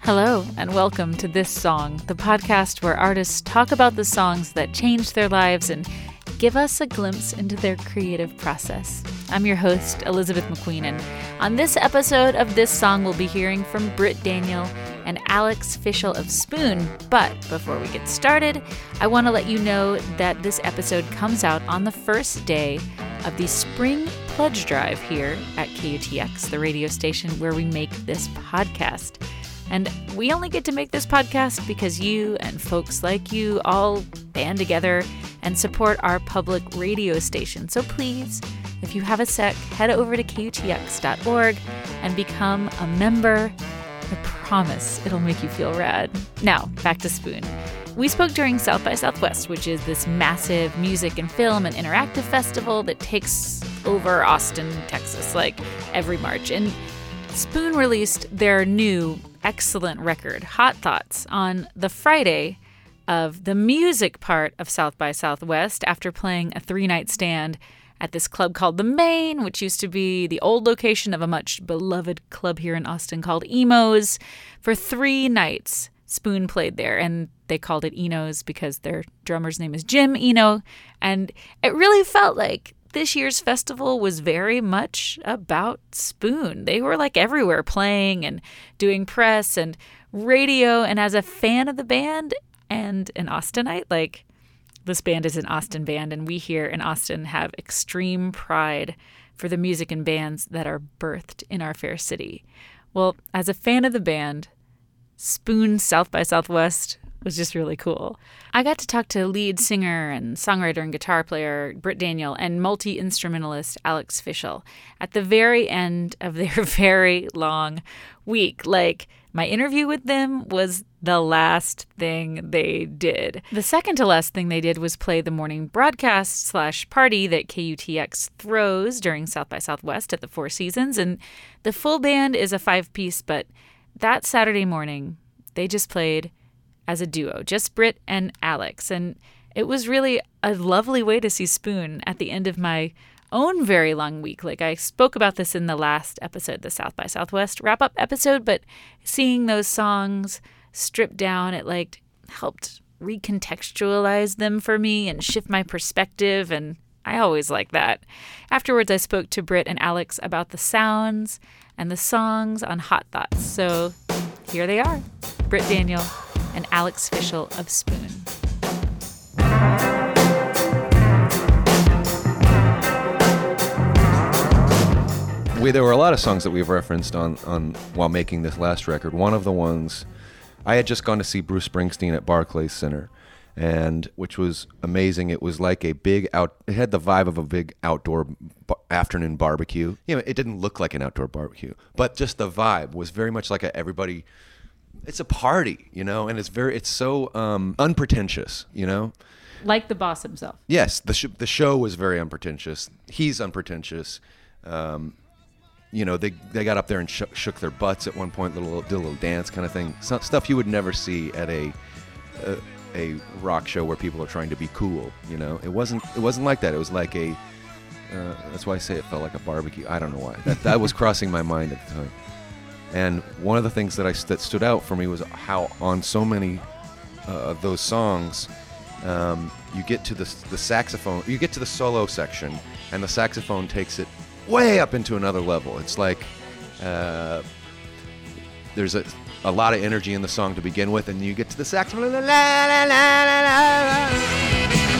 Hello, and welcome to This Song, the podcast where artists talk about the songs that changed their lives and give us a glimpse into their creative process. I'm your host, Elizabeth McQueen, and on this episode of This Song, we'll be hearing from Britt Daniel and Alex Fischel of Spoon. But before we get started, I want to let you know that this episode comes out on the first day of the Spring Pledge Drive here at KUTX, the radio station where we make this podcast. And we only get to make this podcast because you and folks like you all band together and support our public radio station. So please, if you have a sec, head over to KUTX.org and become a member. I promise it'll make you feel rad. Now, back to Spoon. We spoke during South by Southwest, which is this massive music and film and interactive festival that takes over Austin, Texas, like every March. And Spoon released their new excellent record, Hot Thoughts, on the Friday of the music part of South by Southwest after playing a 3-night stand at this club called The Main, which used to be the old location of a much beloved club here in Austin called Emo's. For 3 nights, Spoon played there, and they called it Eno's because their drummer's name is Jim Eno, and it really felt like this year's festival was very much about Spoon. They were like everywhere playing and doing press and radio. And as a fan of the band and an Austinite, like this band is an Austin band, and we here in Austin have extreme pride for the music and bands that are birthed in our fair city. Well, as a fan of the band, Spoon South by Southwest was just really cool. I got to talk to lead singer and songwriter and guitar player Britt Daniel and multi-instrumentalist Alex Fischel at the very end of their very long week. Like, my interview with them was the last thing they did. The second to last thing they did was play the morning broadcast / party that KUTX throws during South by Southwest at the Four Seasons. And the full band is a 5-piece, but that Saturday morning, they just played as a duo, just Britt and Alex. And it was really a lovely way to see Spoon at the end of my own very long week. Like, I spoke about this in the last episode, the South by Southwest wrap-up episode, but seeing those songs stripped down, it like helped recontextualize them for me and shift my perspective, and I always like that. Afterwards, I spoke to Britt and Alex about the sounds and the songs on Hot Thoughts. So here they are, Britt Daniel and Alex Fischel of Spoon. There were a lot of songs that we've referenced on while making this last record. One of the ones, I had just gone to see Bruce Springsteen at Barclays Center, and which was amazing. It was like a big it had the vibe of a big outdoor afternoon barbecue. You know, it didn't look like an outdoor barbecue, but just the vibe was very much like everybody. It's a party, you know, and it's so unpretentious, you know? Like the boss himself. Yes, the show was very unpretentious. He's unpretentious. You know, they got up there and shook their butts at one point, did a little dance kind of thing. Stuff you would never see at a rock show where people are trying to be cool, you know? It wasn't like that. It was like that's why I say it felt like a barbecue. I don't know why. That was crossing my mind at the time. And one of the things that stood out for me was how on so many of those songs, you get to the saxophone, you get to the solo section, and the saxophone takes it way up into another level. It's like there's a lot of energy in the song to begin with, and you get to the saxophone. La, la, la, la, la, la.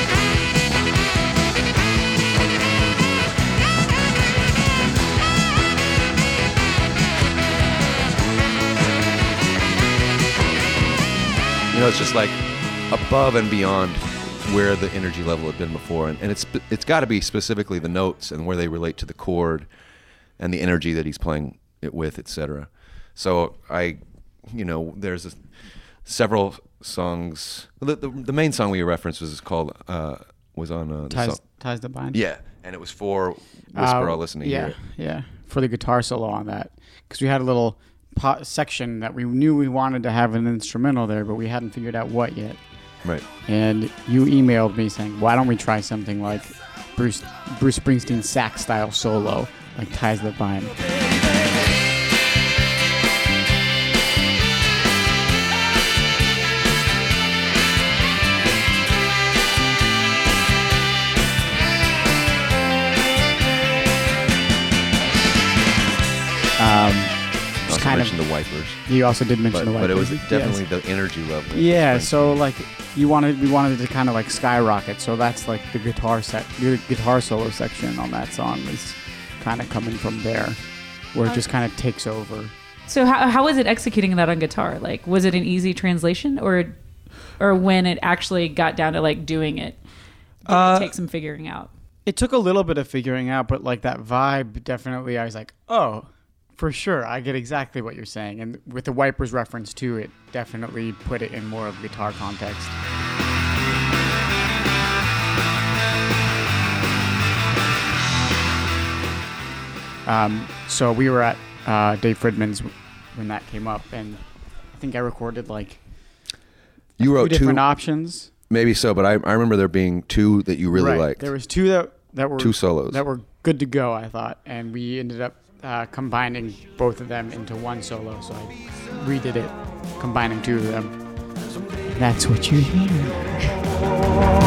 You know, it's just like above and beyond where the energy level had been before, and it's got to be specifically the notes and where they relate to the chord and the energy that he's playing it with, etc. So there's several songs. The main song we referenced was on Ties That Bind. Yeah, and it was for Whisper I'll Listen to Hear. Yeah, for the guitar solo on that, because we had a little section that we knew we wanted to have an instrumental there, but we hadn't figured out what yet. Right. And you emailed me saying, why don't we try something like Bruce Springsteen sax style solo, like Ties That Bind. kind mentioned the Wipers. You also did mention the Wipers. But it was definitely the energy level. Yeah, so like we wanted it to kind of like skyrocket. So that's like the guitar solo section on that song is kind of coming from there, where it just kind of takes over. So how was it executing that on guitar? Like, was it an easy translation, or when it actually got down to like doing it, did it take some figuring out? It took a little bit of figuring out, but like that vibe, definitely, I was like, oh, for sure, I get exactly what you're saying. And with the Wipers reference too, it definitely put it in more of a guitar context. So we were at Dave Fridman's when that came up, and I think I recorded like you wrote two different options. Maybe so, but I remember there being two that you really liked. There was two that were two solos that were good to go, I thought, and we ended up combining both of them into one solo. So I redid it, combining two of them. That's what you hear.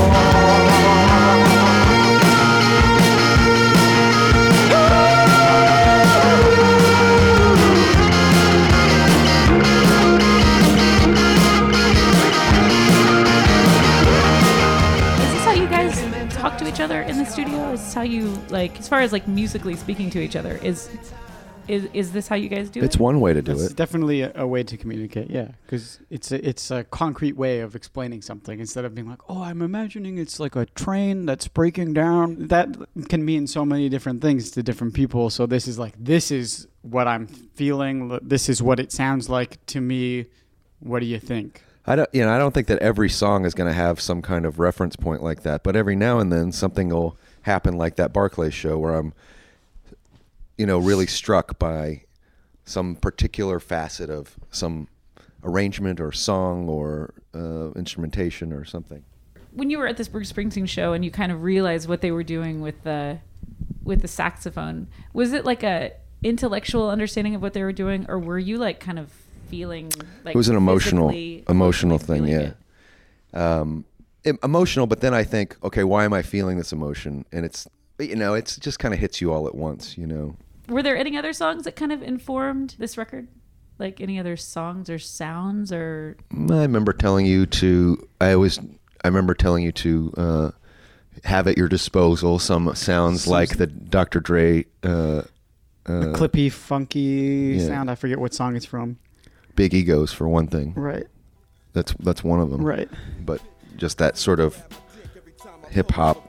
Talk to each other in the studio? Is this how you, like, as far as like musically speaking to each other, is this how you guys do it? It's one way to do It's it. definitely a way to communicate, yeah, because it's a concrete way of explaining something instead of being like, oh, I'm imagining it's like a train that's breaking down. That can mean so many different things to different people. So this is what I'm feeling. This is what it sounds like to me. What do you think? I don't think that every song is going to have some kind of reference point like that, but every now and then something will happen, like that Barclay show where I'm, really struck by some particular facet of some arrangement or song or instrumentation or something. When you were at this Bruce Springsteen show and you kind of realized what they were doing with the saxophone, was it like a intellectual understanding of what they were doing, or were you like kind of feeling like it was an emotional thing, yeah. Emotional, but then I think, okay, why am I feeling this emotion? And it's just kind of hits you all at once, Were there any other songs that kind of informed this record? Like any other songs or sounds or? I remember telling you to have at your disposal some sounds like the Dr. Dre the clippy, funky sound. I forget what song it's from. Big Egos, for one thing. Right. That's one of them. Right. But just that sort of hip hop,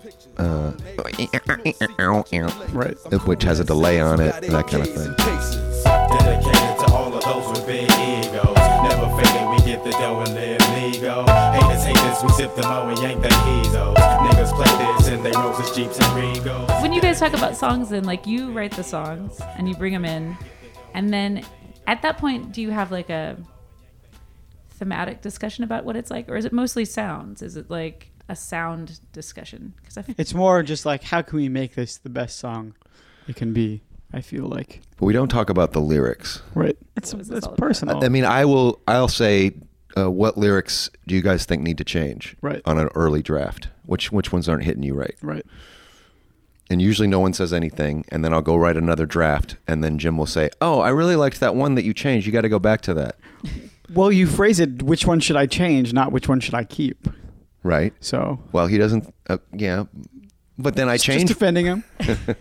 right, which has a delay on it, that kind of thing. Dedicated to all of those with big egos. Never fading, we get the dough and live legal. Haters, we sip the mo and yank the heezos. Niggas play this and they roses, jeeps, and Regos. When you guys talk about songs, then like you write the songs and you bring them in, and then at that point, do you have like a thematic discussion about what it's like, or is it mostly sounds? Is it like a sound discussion? It's more just like, how can we make this the best song it can be? I feel like. But we don't talk about the lyrics. Right. It's personal. I mean, I'll say, what lyrics do you guys think need to change? Right. On an early draft? Which ones aren't hitting you right? Right. And usually no one says anything, and then I'll go write another draft, and then Jim will say, oh, I really liked that one that you changed. You got to go back to that. Well, you phrase it, which one should I change, not which one should I keep. Right. So. Well, he doesn't, yeah. But then I change. Just defending him.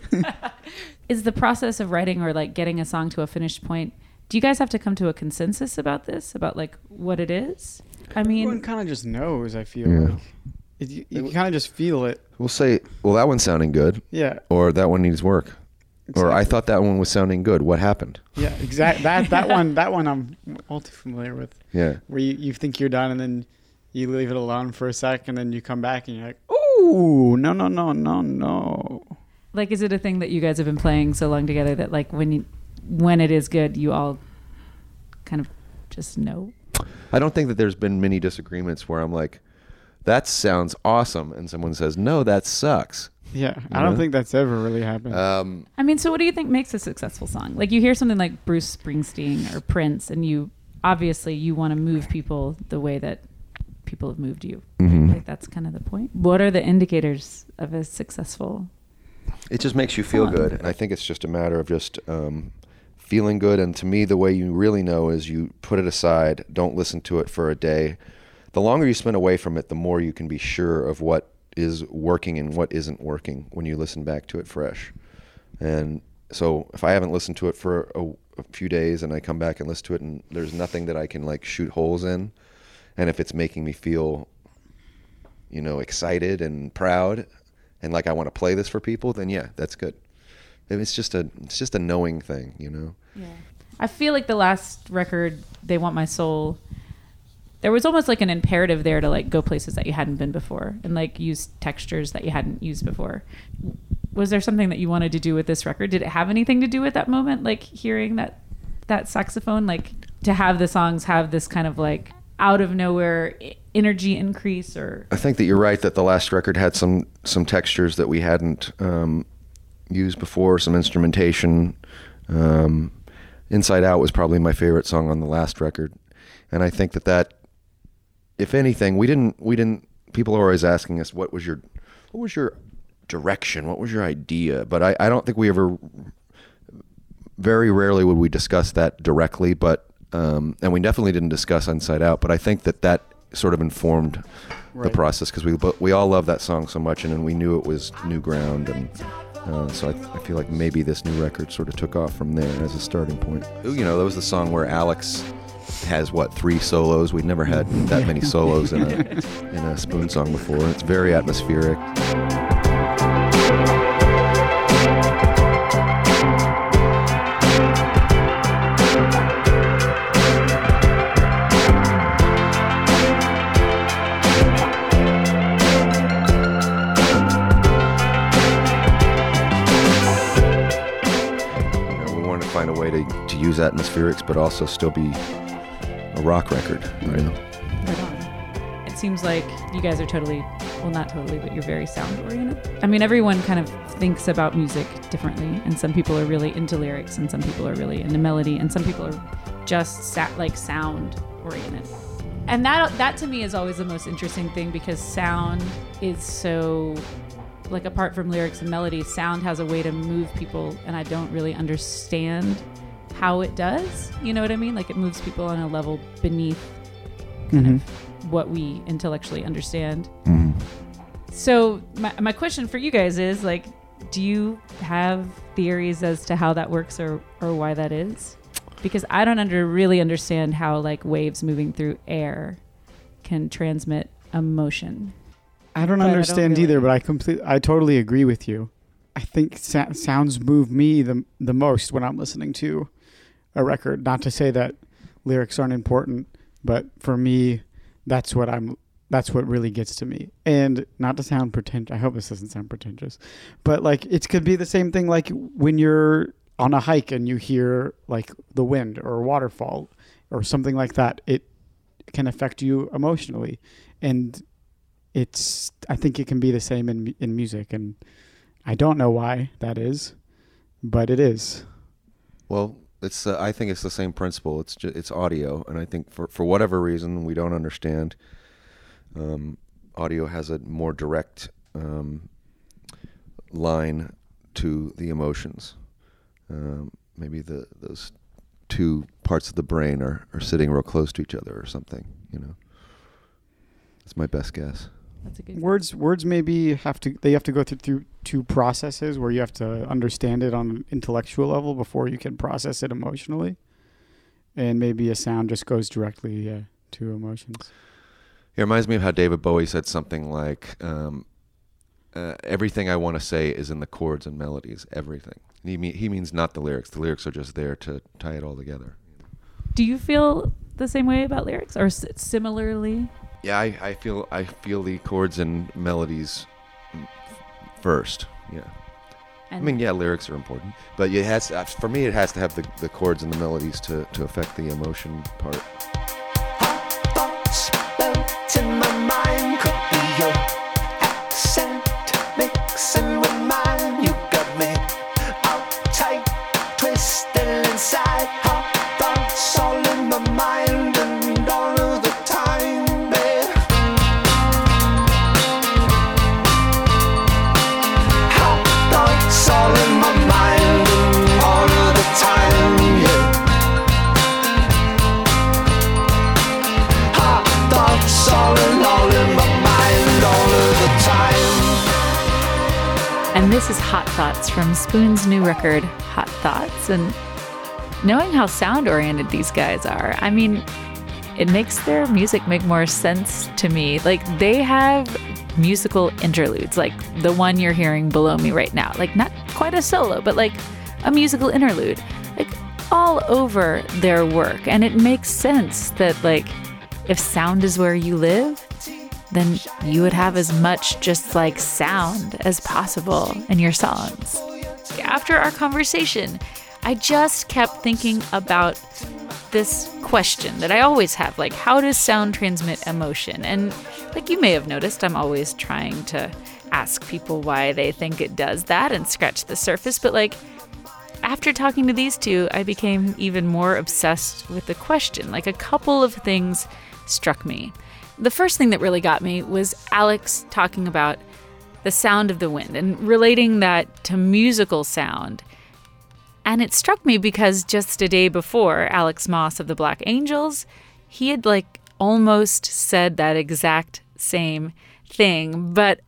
Is the process of writing or like getting a song to a finished point, do you guys have to come to a consensus about this, about like what it is? I mean. Everyone kind of just knows, I feel like. You kind of just feel it. We'll say, well, that one's sounding good. Yeah. Or that one needs work. Exactly. Or I thought that one was sounding good. What happened? Yeah, exactly. That one I'm all too familiar with. Yeah. Where you think you're done and then you leave it alone for a sec and then you come back and you're like, ooh, no. Like, is it a thing that you guys have been playing so long together that like when it is good, you all kind of just know? I don't think that there's been many disagreements where I'm like, that sounds awesome, and someone says, no, that sucks. Yeah, I don't think that's ever really happened. I mean, so what do you think makes a successful song? Like, you hear something like Bruce Springsteen or Prince, and you want to move people the way that people have moved you. Mm-hmm. Like, that's kind of the point. What are the indicators of a successful? It just makes you feel good, and I think it's just a matter of just feeling good. And to me, the way you really know is you put it aside, don't listen to it for a day. The longer you spend away from it, the more you can be sure of what is working and what isn't working when you listen back to it fresh. And so if I haven't listened to it for a few days and I come back and listen to it and there's nothing that I can like shoot holes in, and if it's making me feel, you know, excited and proud and like I want to play this for people, then yeah, that's good. It's just a knowing thing, you know? Yeah. I feel like the last record, They Want My Soul, there was almost like an imperative there to like go places that you hadn't been before and like use textures that you hadn't used before. Was there something that you wanted to do with this record? Did it have anything to do with that moment? Like hearing that saxophone, like to have the songs have this kind of like out of nowhere energy increase? Or I think that you're right that the last record had some textures that we hadn't used before, some instrumentation. Inside Out was probably my favorite song on the last record. And I think that if anything, we didn't people are always asking us what was your direction, what was your idea? But I don't think we ever, very rarely would we discuss that directly, but and we definitely didn't discuss Inside Out, but I think that sort of informed the process, because we all love that song so much, and we knew it was new ground, and so I feel like maybe this new record sort of took off from there as a starting point. You know, that was the song where Alex has 3 solos. We'd never had that many solos in a Spoon song before. It's very atmospheric. Find a way to use atmospherics, but also still be a rock record, you know? Right on. It seems like you guys are totally, well, not totally, but you're very sound oriented. I mean, everyone kind of thinks about music differently, and some people are really into lyrics, and some people are really into melody, and some people are just sound oriented. And that to me is always the most interesting thing, because sound is so, like, apart from lyrics and melody, sound has a way to move people, and I don't really understand how it does. You know what I mean? Like, it moves people on a level beneath kind of what we intellectually understand. So my question for you guys is, like, do you have theories as to how that works or why that is? Because I don't really understand how, like, waves moving through air can transmit emotion. I don't understand either, but I totally agree with you. I think sounds move me the most when I'm listening to a record. Not to say that lyrics aren't important, but for me, that's what really gets to me. And not to sound pretentious, I hope this doesn't sound pretentious, but like it could be the same thing like when you're on a hike and you hear like the wind or a waterfall or something like that. It can affect you emotionally, and I think it can be the same in music, and I don't know why that is, but it is. Well, I think it's the same principle. It's audio, and I think for whatever reason we don't understand, audio has a more direct line to the emotions. Maybe those two parts of the brain are sitting real close to each other or something. You know, that's my best guess. That's a good words maybe have to go through 2 processes where you have to understand it on an intellectual level before you can process it emotionally, and maybe a sound just goes directly to emotions. It reminds me of how David Bowie said something like, everything I want to say is in the chords and melodies, everything. He means not the lyrics. The lyrics are just there to tie it all together. Do you feel the same way about lyrics, or similarly? Yeah, I feel the chords and melodies first. Yeah, And I mean, yeah, lyrics are important, but for me, it has to have the chords and the melodies to affect the emotion part. Thoughts float in my mind, could be your accent mixing with mine. You got me all tight, twisted inside. Hot thoughts all in my mind and all of the time, babe. Hot thoughts all in my mind and all of the time, yeah. Hot Thoughts from Spoon's new record, Hot Thoughts. And knowing how sound-oriented these guys are, I mean, it makes their music make more sense to me. Like, they have musical interludes, like the one you're hearing below me right now. Like, not quite a solo, but like a musical interlude, like all over their work. And it makes sense that, like, if sound is where you live, then you would have as much just like sound as possible in your songs. After our conversation, I just kept thinking about this question that I always have, like, how does sound transmit emotion? And like you may have noticed, I'm always trying to ask people why they think it does that and scratch the surface. But like, after talking to these two, I became even more obsessed with the question. Like, a couple of things struck me. The first thing that really got me was Alex talking about the sound of the wind and relating that to musical sound. And it struck me because just a day before, Alex Moss of the Black Angels, he had like almost said that exact same thing. But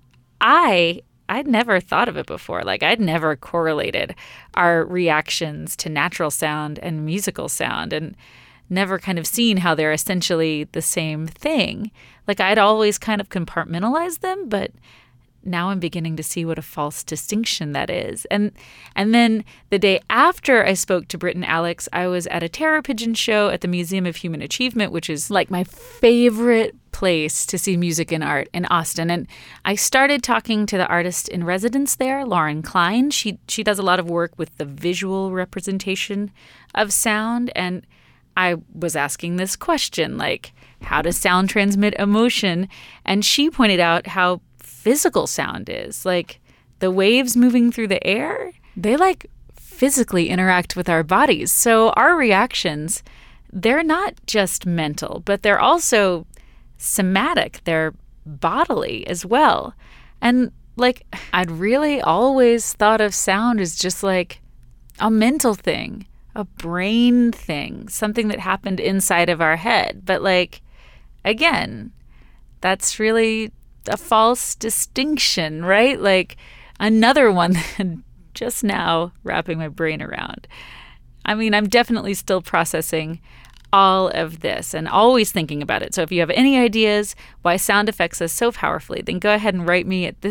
I'd never thought of it before. Like, I'd never correlated our reactions to natural sound and musical sound, and never kind of seen how they're essentially the same thing. Like, I'd always kind of compartmentalized them, but now I'm beginning to see what a false distinction that is. And then the day after I spoke to Britt and Alex, I was at a Terror Pigeon show at the Museum of Human Achievement, which is like my favorite place to see music and art in Austin. And I started talking to the artist in residence there, Lauren Klein. She does a lot of work with the visual representation of sound, and I was asking this question, like, how does sound transmit emotion? And she pointed out how physical sound is. Like, the waves moving through the air, they like physically interact with our bodies. So our reactions, they're not just mental, but they're also somatic. They're bodily as well. And like, I'd really always thought of sound as just like a mental thing, a brain thing, something that happened inside of our head. But like, again, that's really a false distinction, right? Like, another one that just now wrapping my brain around. I mean, I'm definitely still processing all of this and always thinking about it. So if you have any ideas why sound affects us so powerfully, then go ahead and write me at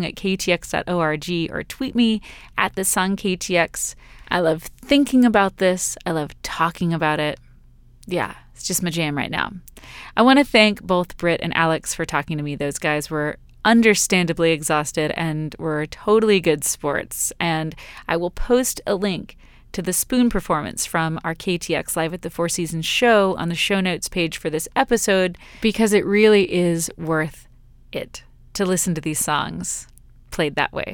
thissong@ktx.org or tweet me at thissongktx. I love thinking about this. I love talking about it. Yeah, it's just my jam right now. I want to thank both Britt and Alex for talking to me. Those guys were understandably exhausted and were totally good sports. And I will post a link to the Spoon performance from our KTX Live at the Four Seasons show on the show notes page for this episode, because it really is worth it to listen to these songs played that way.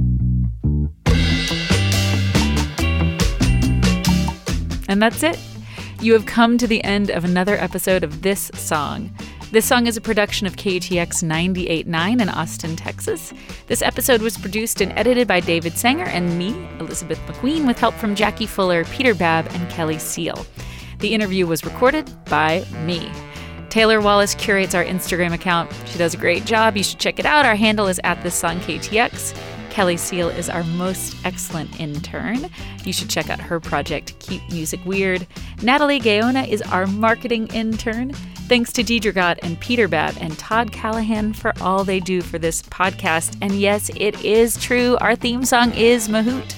And that's it. You have come to the end of another episode of This Song. This Song is a production of KTX 98.9 in Austin, Texas. This episode was produced and edited by David Sanger and me, Elizabeth McQueen, with help from Jackie Fuller, Peter Babb, and Kelly Seal. The interview was recorded by me. Taylor Wallace curates our Instagram account. She does a great job. You should check it out. Our handle is @thissongktx. Kelly Seal is our most excellent intern. You should check out her project, Keep Music Weird. Natalie Gaona is our marketing intern. Thanks to Deidre Gott and Peter Babb and Todd Callahan for all they do for this podcast. And yes, it is true. Our theme song is Mahout,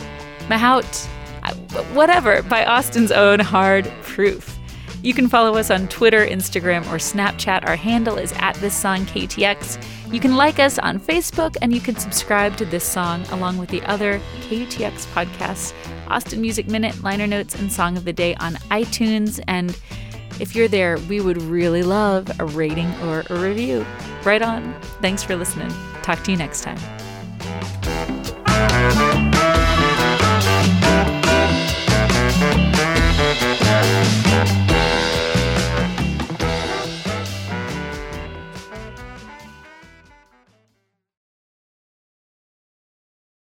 whatever, by Austin's own Hard Proof. You can follow us on Twitter, Instagram, or Snapchat. Our handle is @thissongktx. You can like us on Facebook, and you can subscribe to This Song along with the other KTX podcasts, Austin Music Minute, Liner Notes, and Song of the Day on iTunes. And if you're there, we would really love a rating or a review. Right on. Thanks for listening. Talk to you next time.